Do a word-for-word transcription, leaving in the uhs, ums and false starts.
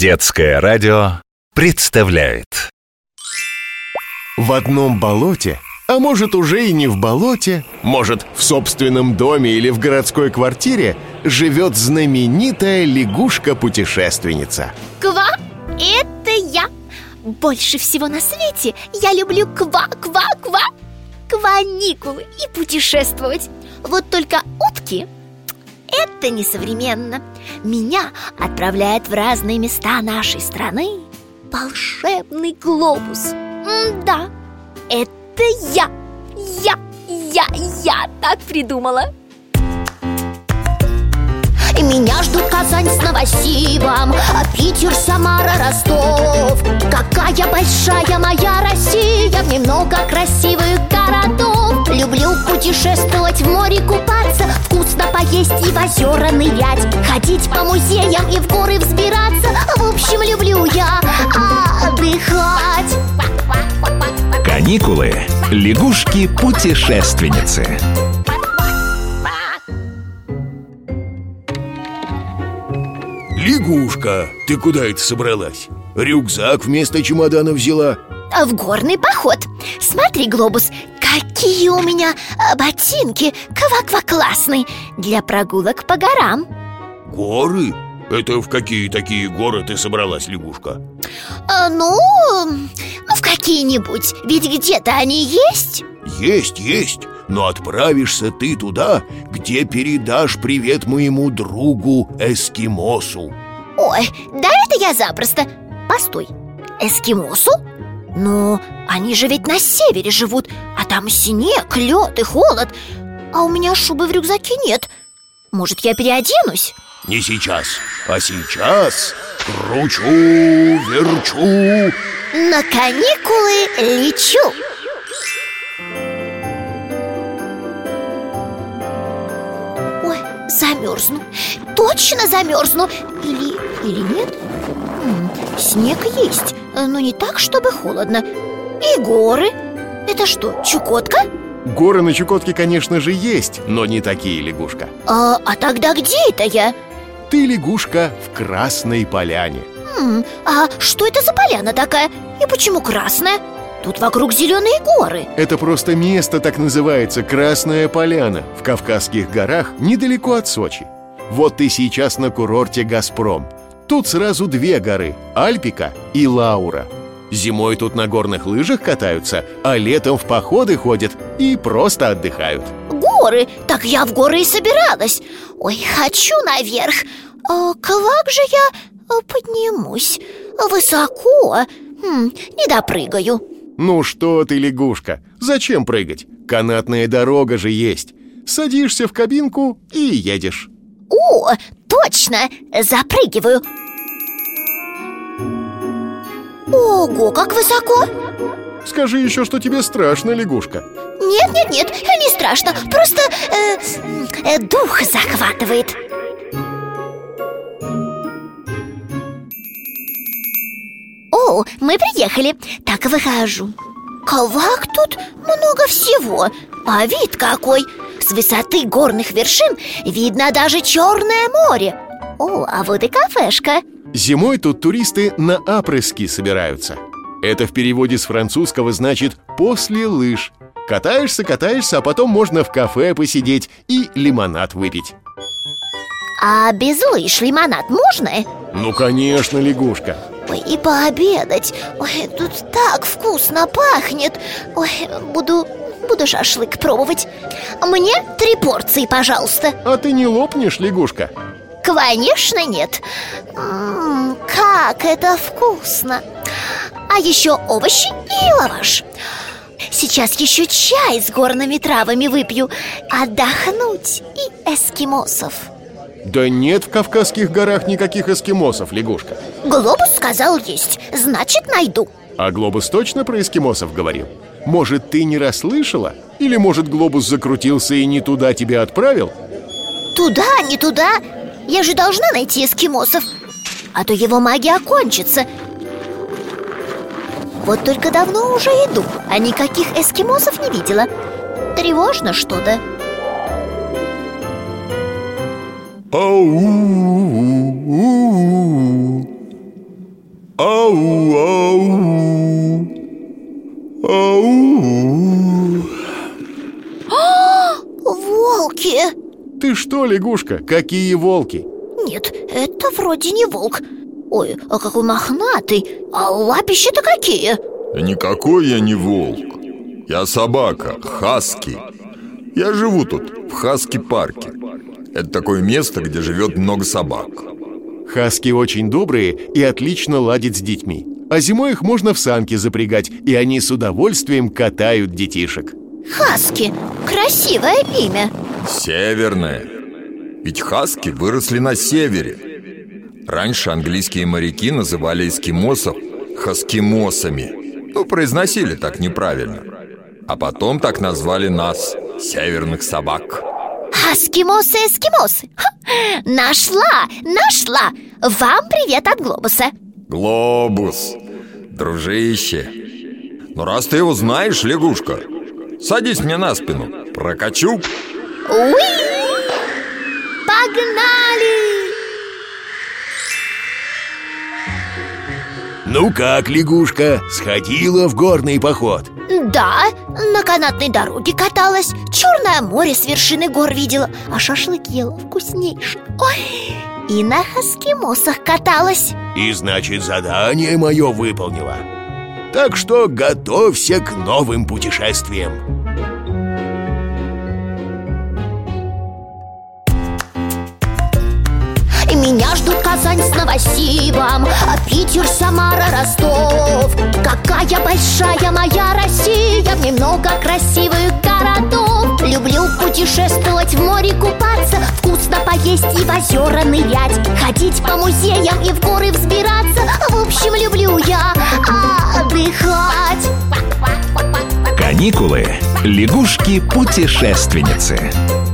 Детское радио представляет. В одном болоте, а может уже и не в болоте, может в собственном доме или в городской квартире, живет знаменитая лягушка-путешественница. Ква, это я. Больше всего на свете я люблю ква-ква-ква, каникулы и путешествовать. Вот только утки — это несовременно. Меня отправляет в разные места нашей страны волшебный глобус. М-да, это я, я, я, я так придумала. Меня ждут Казань с Новосибом, Питер, Самара, Ростов. Какая большая моя Россия, в ней много красивых городов. Люблю путешествовать, в море купаться, вкусно поесть и в озера нырять, ходить по музеям и в горы взбираться. В общем, люблю я отдыхать. Каникулы. Лягушки-путешественницы. Лягушка, ты куда это собралась? Рюкзак вместо чемодана взяла? В горный поход. Смотри, глобус, какие у меня ботинки ква-ква классные для прогулок по горам. Горы? Это в какие такие горы ты собралась, лягушка? а, Ну, ну в какие-нибудь, ведь где-то они есть. Есть, есть, но отправишься ты туда, где передашь привет моему другу Эскимосу. Ой, да это я запросто. Постой, эскимосу? Но они же ведь на севере живут, а там снег, лед и холод. А у меня шубы в рюкзаке нет. Может, я переоденусь? Не сейчас, а сейчас кручу, верчу. На каникулы лечу. Ой, замерзну. Точно замерзну. Или, или нет? М, снег есть, но не так, чтобы холодно. И горы. Это что, Чукотка? Горы на Чукотке, конечно же, есть, но не такие, лягушка. А, а тогда где это я? Ты, лягушка, в Красной Поляне. М, А что это за поляна такая? И почему красная? Тут вокруг зеленые горы. Это просто место так называется, Красная Поляна, в Кавказских горах, недалеко от Сочи. Вот ты сейчас на курорте «Газпром». Тут сразу две горы – Альпика и Лаура. Зимой тут на горных лыжах катаются, а летом в походы ходят и просто отдыхают. Горы? Так я в горы и собиралась. Ой, хочу наверх. А как же я а, поднимусь? Высоко. Хм, не допрыгаю. Ну что ты, лягушка, зачем прыгать? Канатная дорога же есть. Садишься в кабинку и едешь. О, точно, запрыгиваю. Ого, как высоко. Скажи еще, что тебе страшно, лягушка. Нет, нет, нет, не страшно. Просто э, э, дух захватывает. О, мы приехали. Так, выхожу. Как тут много всего. А вид какой. С высоты горных вершин видно даже Черное море. О, а вот и кафешка. Зимой тут туристы на апрески собираются. Это в переводе с французского значит «после лыж». Катаешься, катаешься, а потом можно в кафе посидеть и лимонад выпить. А без лыж лимонад можно? Ну, конечно, лягушка. Ой, и пообедать. Ой, тут так вкусно пахнет. Ой, буду, буду шашлык пробовать. Мне три порции, пожалуйста. А ты не лопнешь, лягушка? Конечно, нет. М-м, как это вкусно. А еще овощи и лаваш. Сейчас еще чай с горными травами выпью. Отдохнуть и эскимосов. Да нет в Кавказских горах никаких эскимосов, лягушка. Глобус сказал есть, значит найду. А Глобус точно про эскимосов говорил? Может, ты не расслышала? Или, может, Глобус закрутился и не туда тебя отправил? Туда, не туда. Я же должна найти эскимосов, а то его магия кончится. Вот только давно уже иду, а никаких эскимосов не видела. Тревожно что-то. Ау-у-у-у. Ау, ау, ау. Волки! Ты что, лягушка, какие волки? Нет, это вроде не волк. Ой, а какой мохнатый. А лапища-то какие? Да никакой я не волк. Я собака, хаски. Я живу тут, в Хаски-парке. Это такое место, где живет много собак. Хаски очень добрые и отлично ладят с детьми. А зимой их можно в санки запрягать, и они с удовольствием катают детишек. Хаски, красивое имя. Северное. Ведь хаски выросли на севере. Раньше английские моряки называли эскимосов хаскимосами. Ну, произносили так неправильно. А потом так назвали нас, северных собак. Хаскимосы, эскимосы. Ха, нашла, нашла. Вам привет от Глобуса. Глобус, дружище. Ну, раз ты его знаешь, лягушка, садись мне на спину, прокачу. Уи! Погнали! Ну как, лягушка, сходила в горный поход? Да, на канатной дороге каталась, Черное море с вершины гор видела, а шашлык ела вкуснейший. Ой, и на хаскимосах каталась. И значит, задание мое выполнила. Так что готовься к новым путешествиям. Меня ждут Казань с Новосибом, а Питер, Самара, Ростов. Какая большая моя Россия, в ней много красивых городов. Люблю путешествовать, в море купаться, вкусно поесть и в озера нырять, ходить по музеям и в горы взбираться. В общем, люблю я отдыхать. Каникулы. Лягушки-путешественницы.